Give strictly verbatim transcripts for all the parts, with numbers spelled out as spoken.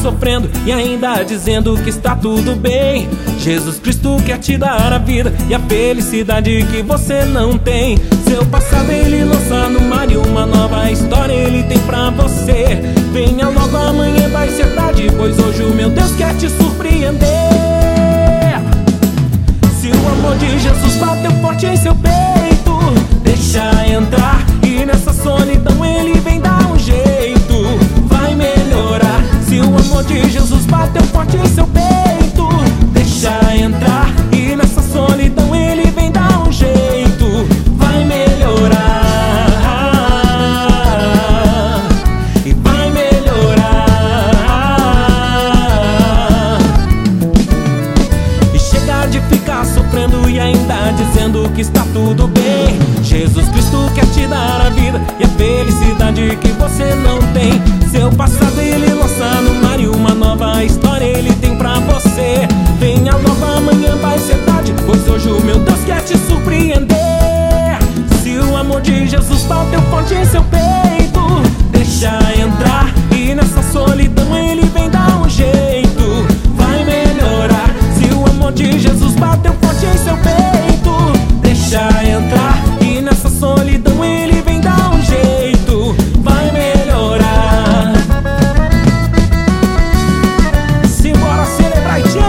sofrendo e ainda dizendo que está tudo bem. Jesus Cristo quer te dar a vida e a felicidade que você não tem. Seu passado ele lança no mar e uma nova história ele tem pra você. Venha logo, amanhã vai ser tarde, pois hoje o meu Deus quer te surpreender. Se o amor de Jesus bateu forte em seu peito, deixa entrar, e nessa solidão ele vem dar um jeito, vai melhorar. Se o amor de Jesus bateu forte em seu peito, deixa entrar, e nessa solidão ele vem dar um jeito, vai melhorar, e vai melhorar. E chega de ficar sofrendo e ainda dizendo que está tudo bem. Jesus Cristo quer te dar a vida e a felicidade que você não tem. Seu passado ele lança no mar e uma nova história ele tem pra você. Venha logo, amanhã vai ser tarde, pois hoje o meu Deus quer te surpreender. Se o amor de Jesus bateu forte em seu peito, deixa entrar, e nessa solidão ele vem dar um jeito, vai melhorar. Se o amor de Jesus bateu forte em seu peito, deixa entrar, e nessa solidão ele vem dar um jeito, vai melhorar. Simbora celebrar, tchê!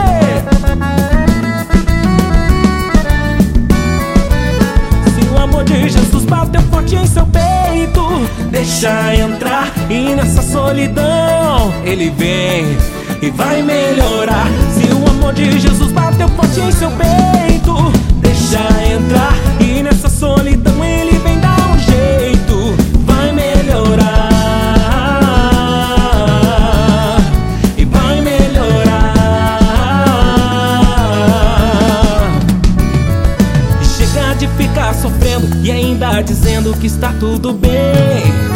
Se o amor de Jesus bateu forte em seu peito, deixa entrar, e nessa solidão ele vem e vai melhorar. Se o amor de Jesus bateu forte em seu peito, deixa entrar, e nessa solidão ele vem dar um jeito, vai melhorar, e vai melhorar. E chega de ficar sofrendo e ainda dizendo que está tudo bem.